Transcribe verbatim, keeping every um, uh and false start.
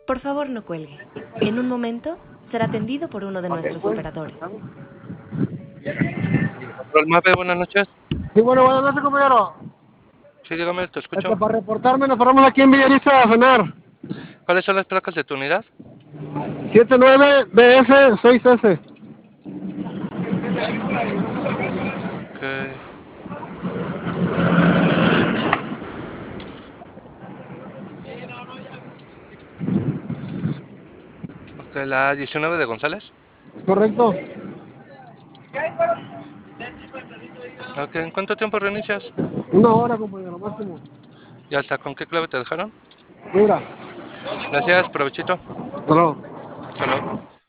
Por favor, no cuelgue. En un momento será atendido por uno de nuestros operadores. Control Mape, buenas noches. Sí, bueno, buenas noches, compañero. Sí, dígame, te escucho. Este, para reportarme, nos paramos aquí en Villariza a cenar. ¿Cuáles son las placas de tu unidad? siete nueve B F seis S. Ok. Ok, la diecinueve de González. ¿Correcto? Ok, ¿en cuánto tiempo reinicias? Una hora, compañero, máximo. Ya está, ¿con qué clave te dejaron? Mira. Gracias, provechito. Hasta luego. Hasta luego.